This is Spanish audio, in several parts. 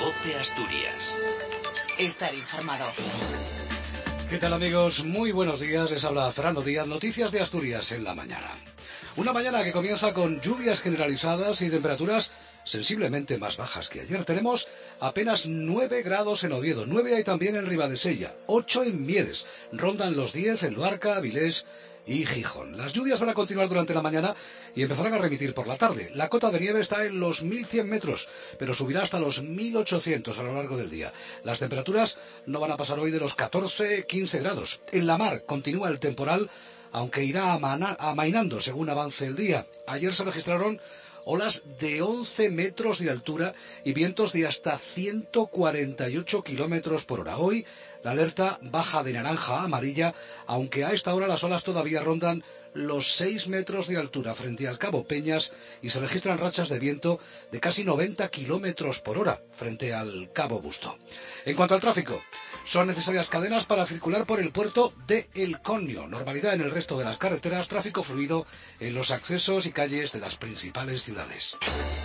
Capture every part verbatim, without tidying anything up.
COPE Asturias. Estar informado. ¿Qué tal, amigos? Muy buenos días, les habla Fernando Díaz, Noticias de Asturias en la mañana. Una mañana que comienza con lluvias generalizadas y temperaturas sensiblemente más bajas que ayer. Tenemos apenas nueve grados en Oviedo, nueve hay también en Ribadesella, ocho en Mieres, rondan los diez en Luarca, Avilés y Gijón. Las lluvias van a continuar durante la mañana y empezarán a remitir por la tarde. La cota de nieve está en los mil cien metros, pero subirá hasta los mil ochocientos a lo largo del día. Las temperaturas no van a pasar hoy de los catorce a quince grados. En la mar continúa el temporal, aunque irá amainando según avance el día. Ayer se registraron olas de once metros de altura y vientos de hasta ciento cuarenta y ocho kilómetros por hora. Hoy la alerta baja de naranja a amarilla, aunque a esta hora las olas todavía rondan los seis metros de altura frente al Cabo Peñas y se registran rachas de viento de casi noventa kilómetros por hora frente al Cabo Busto. En cuanto al tráfico, son necesarias cadenas para circular por el puerto de El Conio. Normalidad en el resto de las carreteras, tráfico fluido en los accesos y calles de las principales ciudades.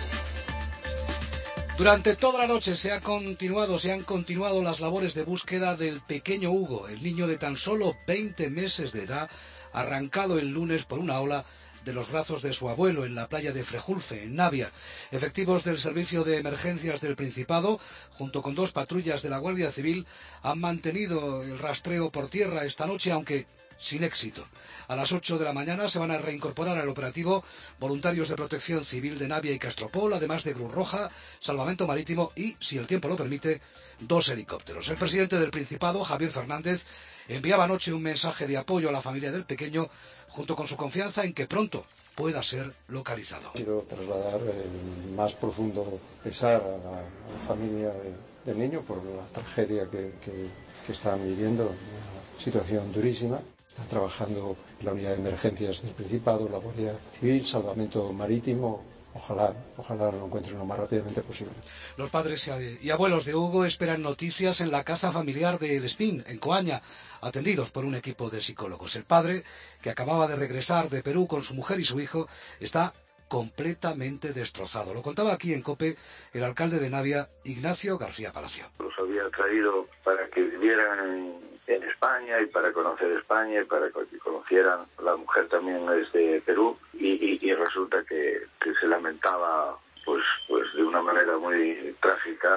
Durante toda la noche se ha continuado, se han continuado las labores de búsqueda del pequeño Hugo, el niño de tan solo veinte meses de edad, arrancado el lunes por una ola de los brazos de su abuelo en la playa de Frejulfe, en Navia. Efectivos del Servicio de Emergencias del Principado, junto con dos patrullas de la Guardia Civil, han mantenido el rastreo por tierra esta noche, aunque sin éxito. A las ocho de la mañana se van a reincorporar al operativo voluntarios de Protección Civil de Navia y Castropol, además de Cruz Roja, Salvamento Marítimo y, si el tiempo lo permite, dos helicópteros. El presidente del Principado, Javier Fernández, enviaba anoche un mensaje de apoyo a la familia del pequeño, junto con su confianza en que pronto pueda ser localizado. Quiero trasladar el más profundo pesar a la, a la familia de, del niño por la tragedia que, que, que están viviendo, una situación durísima. Está trabajando la unidad de emergencias del Principado, la Guardia Civil, Salvamento Marítimo. Ojalá, ojalá lo encuentren lo más rápidamente posible. Los padres y abuelos de Hugo esperan noticias en la casa familiar de El Espín, en Coaña, atendidos por un equipo de psicólogos. El padre, que acababa de regresar de Perú con su mujer y su hijo, está completamente destrozado. Lo contaba aquí en COPE el alcalde de Navia, Ignacio García Palacio. Los había traído para que vivieran en, en España y para conocer España y para que conocieran. La mujer también es de Perú y, y, y resulta que, que se lamentaba pues, pues de una manera muy trágica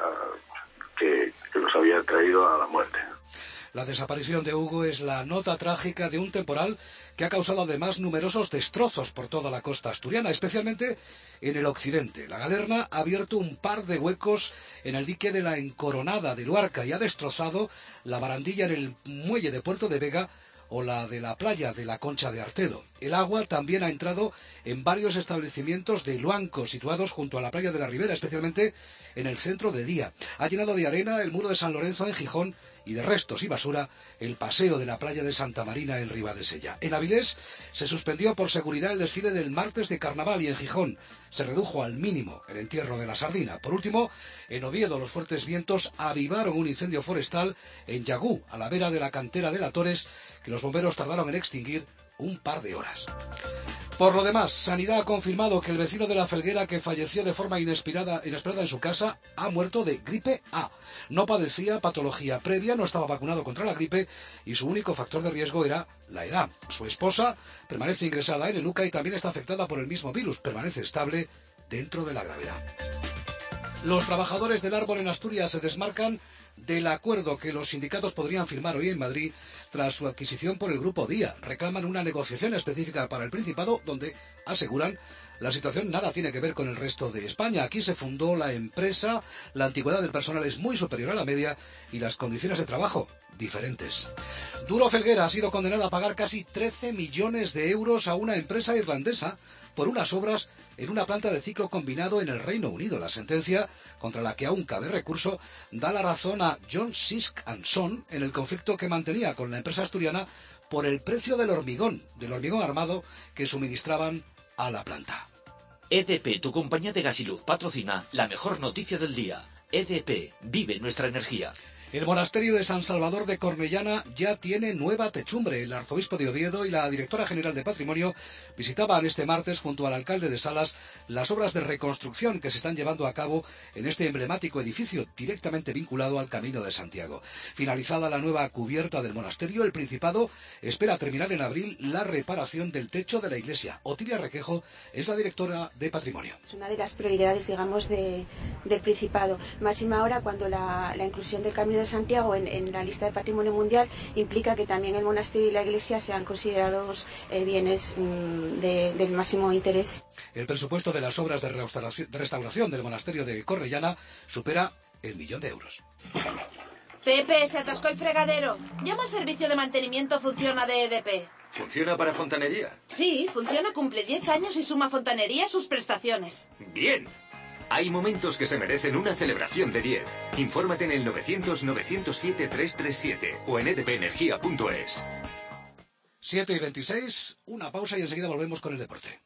que, que los había traído a la muerte. La desaparición de Hugo es la nota trágica de un temporal que ha causado además numerosos destrozos por toda la costa asturiana, especialmente en el occidente. La Galerna ha abierto un par de huecos en el dique de la Encoronada de Luarca y ha destrozado la barandilla en el muelle de Puerto de Vega o la de la playa de la Concha de Artedo. El agua también ha entrado en varios establecimientos de Luanco, situados junto a la playa de la Ribera, especialmente en el centro de Día. Ha llenado de arena el muro de San Lorenzo en Gijón y de restos y basura el paseo de la playa de Santa Marina en Ribadesella. En Avilés se suspendió por seguridad el desfile del martes de carnaval y en Gijón se redujo al mínimo el entierro de la sardina. Por último, en Oviedo los fuertes vientos avivaron un incendio forestal en Yagú, a la vera de la cantera de la Torres, que los bomberos tardaron en extinguir un par de horas. Por lo demás, Sanidad ha confirmado que el vecino de La Felguera, que falleció de forma inesperada, inesperada en su casa, ha muerto de gripe A. No padecía patología previa, no estaba vacunado contra la gripe y su único factor de riesgo era la edad. Su esposa permanece ingresada en el U C A y también está afectada por el mismo virus. Permanece estable dentro de la gravedad. Los trabajadores del árbol en Asturias se desmarcan del acuerdo que los sindicatos podrían firmar hoy en Madrid tras su adquisición por el Grupo Día. Reclaman una negociación específica para el Principado, donde aseguran la situación nada tiene que ver con el resto de España. Aquí se fundó la empresa, la antigüedad del personal es muy superior a la media y las condiciones de trabajo diferentes. Duro Felguera ha sido condenada a pagar casi trece millones de euros a una empresa irlandesa por unas obras en una planta de ciclo combinado en el Reino Unido. La sentencia, contra la que aún cabe recurso, da la razón a John Sisk and Son en el conflicto que mantenía con la empresa asturiana por el precio del hormigón, del hormigón armado que suministraban a la planta. E D P, tu compañía de gas y luz, patrocina la mejor noticia del día. E D P, vive nuestra energía. El monasterio de San Salvador de Cornellana ya tiene nueva techumbre. El arzobispo de Oviedo y la directora general de Patrimonio visitaban este martes junto al alcalde de Salas las obras de reconstrucción que se están llevando a cabo en este emblemático edificio directamente vinculado al Camino de Santiago. Finalizada la nueva cubierta del monasterio, el Principado espera terminar en abril la reparación del techo de la iglesia. Otilia Requejo es la directora de Patrimonio. Es una de las prioridades, digamos, de, del Principado. Máxima ahora cuando la, la inclusión del Camino de Santiago en, en la lista de Patrimonio Mundial implica que también el monasterio y la iglesia sean considerados eh, bienes mmm, de, del máximo interés. El presupuesto de las obras de restauración, de restauración del monasterio de Cornellana supera el millón de euros. Pepe, se atascó el fregadero. Llama al servicio de mantenimiento Funciona de E D P. ¿Funciona para fontanería? Sí, Funciona cumple diez años y suma Fontanería a sus prestaciones. ¡Bien! Hay momentos que se merecen una celebración de diez. Infórmate en el novecientos, novecientos siete, trescientos treinta y siete o en e d p energía punto es. siete y veintiséis, una pausa y enseguida volvemos con el deporte.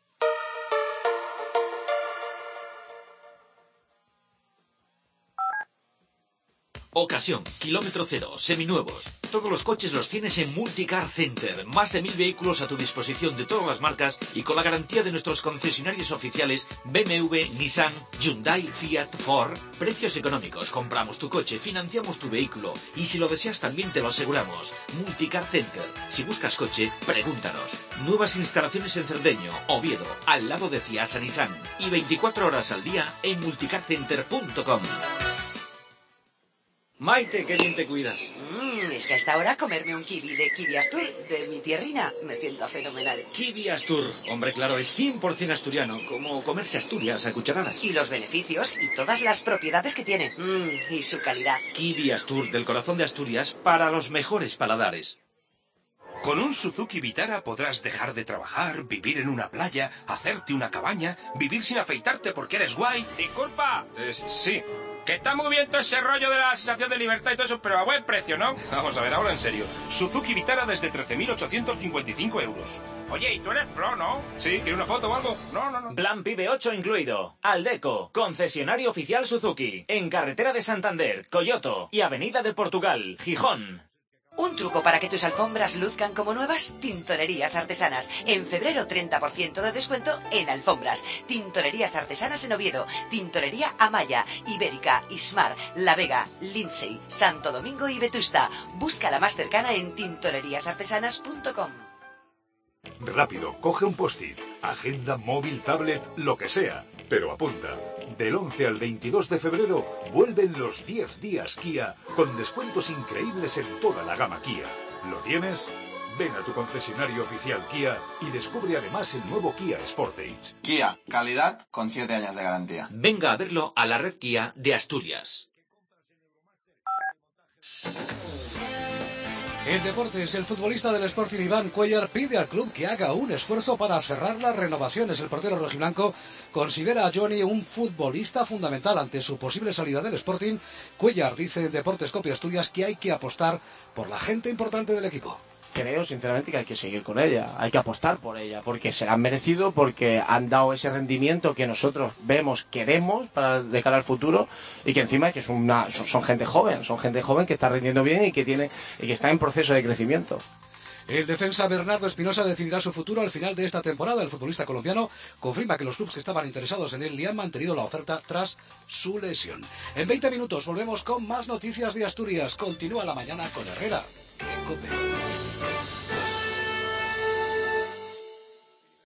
Ocasión, kilómetro cero, seminuevos. Todos los coches los tienes en Multicar Center. Más de mil vehículos a tu disposición de todas las marcas y con la garantía de nuestros concesionarios oficiales B M W, Nissan, Hyundai, Fiat, Ford. Precios económicos. Compramos tu coche, financiamos tu vehículo y si lo deseas también te lo aseguramos. Multicar Center. Si buscas coche, pregúntanos. Nuevas instalaciones en Cerdeño, Oviedo, al lado de Ciasa Nissan y veinticuatro horas al día en multicar center punto com. Maite, qué bien te cuidas. Mm, es que a esta hora comerme un kiwi de Kiwi Astur, de mi tierrina, me siento fenomenal. Kiwi Astur, hombre, claro, es cien por ciento asturiano, como comerse Asturias a cucharadas. Y los beneficios y todas las propiedades que tiene. Mm, y su calidad. Kiwi Astur, del corazón de Asturias, para los mejores paladares. Con un Suzuki Vitara podrás dejar de trabajar, vivir en una playa, hacerte una cabaña, vivir sin afeitarte porque eres guay. Disculpa. Eh, sí. Que está muy bien todo ese rollo de la sensación de libertad y todo eso, pero a buen precio, ¿no? Vamos a ver, ahora en serio. Suzuki Vitara desde trece mil ochocientos cincuenta y cinco euros. Oye, ¿y tú eres Flo, no? Sí, ¿quiere una foto o algo? No, no, no. Plan Pibe ocho incluido. Aldeco, concesionario oficial Suzuki. En carretera de Santander, Coyoto y Avenida de Portugal, Gijón. Un truco para que tus alfombras luzcan como nuevas, Tintorerías Artesanas. En febrero treinta por ciento de descuento en alfombras. Tintorerías Artesanas en Oviedo, Tintorería Amaya, Ibérica, Ismar, La Vega, Lindsay, Santo Domingo y Vetusta. Busca la más cercana en tintorerías artesanas punto com. Rápido, coge un post-it, agenda, móvil, tablet, lo que sea, pero apunta. Del once al veintidós de febrero vuelven los diez días Kia con descuentos increíbles en toda la gama Kia. ¿Lo tienes? Ven a tu concesionario oficial Kia y descubre además el nuevo Kia Sportage. Kia, calidad con siete años de garantía. Venga a verlo a la red Kia de Asturias. En deportes, el futbolista del Sporting Iván Cuéllar pide al club que haga un esfuerzo para cerrar las renovaciones. El portero rojiblanco considera a Johnny un futbolista fundamental ante su posible salida del Sporting. Cuéllar dice en Deportes Copia Asturias que hay que apostar por la gente importante del equipo. Creo sinceramente que hay que seguir con ella, hay que apostar por ella, porque se la han merecido, porque han dado ese rendimiento que nosotros vemos, queremos para de cara al futuro, y que encima que es una, son, son gente joven, son gente joven que está rindiendo bien y que tiene y que está en proceso de crecimiento. El defensa Bernardo Espinosa decidirá su futuro al final de esta temporada. El futbolista colombiano confirma que los clubes que estaban interesados en él le han mantenido la oferta tras su lesión. En veinte minutos volvemos con más noticias de Asturias. Continúa la mañana con Herrera en COPE.